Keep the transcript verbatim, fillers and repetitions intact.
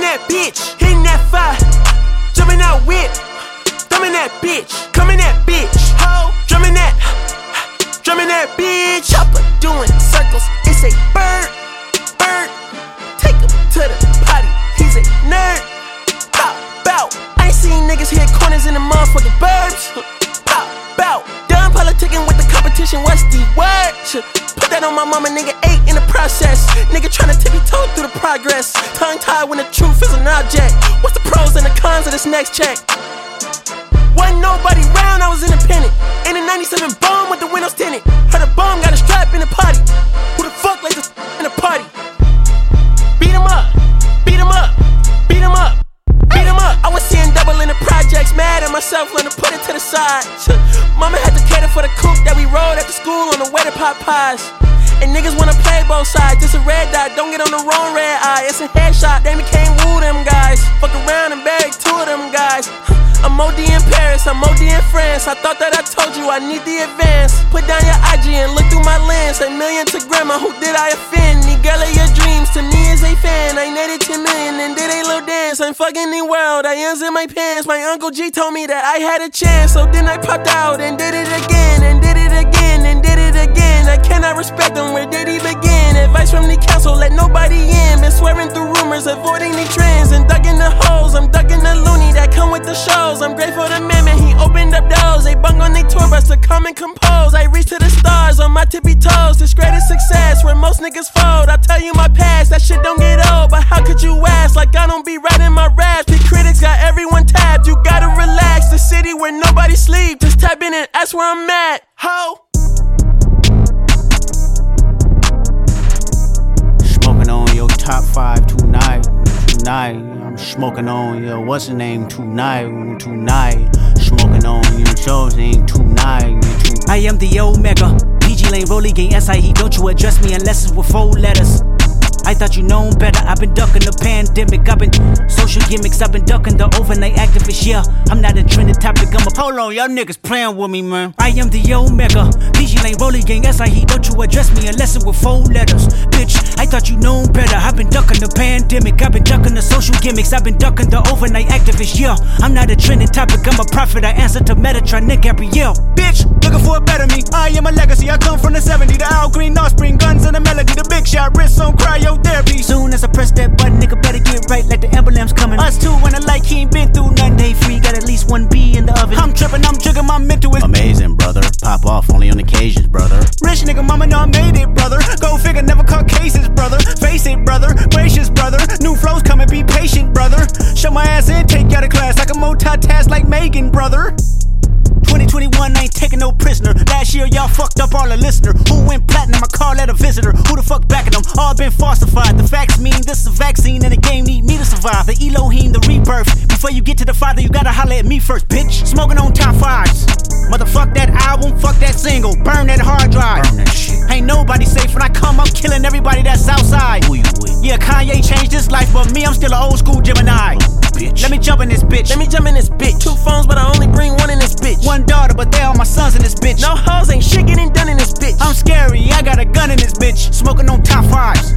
that bitch, hitting that fire, jumping out whip, thumbing that bitch, coming that bitch, ho, drumming that, drumming that bitch. Chopper doing circles, it's a bird, bird. Take him to the potty, he's a nerd. Bow, bow. I ain't seen niggas hit corners in the motherfucking burbs. Bow, bow. Done politicking with the competition, what's the word? Put that on my mama, nigga, eight in the process. Nigga tryna tippy toe through the progress. Tongue tied when the truth is an object. What's the pros and the cons of this next check? Wasn't nobody round, I was independent. In a ninety-seven bomb with the windows tinted. Heard a bomb got a strap in the potty. Who the fuck like this in the party? Beat him up, beat him up, beat him up, beat him up. I was seeing double in the projects, mad at myself, learned to put it to the side. Mama had to cater for the coupe that we rode at the school on the way to pot pies. And niggas wanna play both sides, this a red dot, don't get on the wrong red eye. It's a headshot, they became woo them guys. Fuck around and bury two of them guys. I'm O D in Paris, I'm O D in France. I thought that I told you I need the advance. Put down your I G and look through my lens. A million to grandma, who did I offend? The girl of your dreams to me is a fan. I netted ten million and did a little dance. I'm fucking the world, I ends in my pants. My Uncle G told me that I had a chance. So then I popped out and did it again, and did it again, and did it again. I cannot respect him, where did he begin? Advice from the council, let nobody in. Been swearing through rumors, avoiding the trends. And ducking the holes, I'm ducking the loony that come with the shows. I'm grateful to man, man, he opened up doors. They bung on they tour bus to come and compose. I reach to the stars on my tippy toes. This greatest success where most niggas fold. I tell you my past, that shit don't get old. But how could you ask like I don't be writing my raps? The critics got everyone tapped. You gotta relax, the city where nobody sleep. Just tap in and ask where I'm at, ho. Smoking on your top five tonight, tonight. I'm smoking on your what's the name tonight, tonight. Smoking on your shows ain't tonight, tonight. I am the Omega, P G Lane, Rolly Gang, S I E. Don't you address me unless it's with four letters. I thought you known better, I've been ducking the pandemic. I've been social gimmicks, I've been ducking the overnight activists. Yeah, I'm not a trending topic, I'm a hold on, y'all niggas playing with me, man. I am the Omega, P G Lane, Rolly Gang, S I E. Don't you address me unless it with four letters. Bitch, I thought you known better, I've been ducking the pandemic. I've been ducking the social gimmicks, I've been ducking the overnight activists. Yeah, I'm not a trending topic, I'm a prophet, I answer to Metatron, Nick Gabrielle. Bitch, looking for a better me, I am a legacy. I come from the seventies, the Al Green, Offspring, guns and the melody, the big shot, wrists on cryo therapy. Soon as I press that button, nigga better get right like the emblem's coming. Us two when the light, he ain't been through nothing. Day free, got at least one B in the oven. I'm tripping, I'm triggering, my mental is amazing, brother. Pop off only on occasions, brother. Rich nigga, mama know I made it, brother. Go figure, never caught cases, brother. Face it, brother. Gracious, brother. New flows coming, be patient, brother. Show my ass in, take you out of class like a multitask like Megan, brother. twenty twenty-one, I ain't taking no prisoner. Last year, y'all fucked up all the listener. Who went platinum? I call that a visitor. Who the fuck backing them? All been falsified. The facts mean this is a vaccine and the game need me to survive. The Elohim, the rebirth. Before you get to the Father, you gotta holler at me first, bitch. Smoking on top fives. Motherfuck that album, fuck that single. Burn that hard drive. Burn that shit. Ain't nobody safe when I come, I'm killing everybody that's outside. Who you with? Yeah, Kanye changed his life, but me, I'm still an old school Gemini. Bitch. Let me jump in this bitch. Let me jump in this bitch. Two phones, but I only bring one in this bitch. One daughter, but they all my sons in this bitch. No hoes, ain't shit getting done in this bitch. I'm scary, I got a gun in this bitch. Smoking on top fives.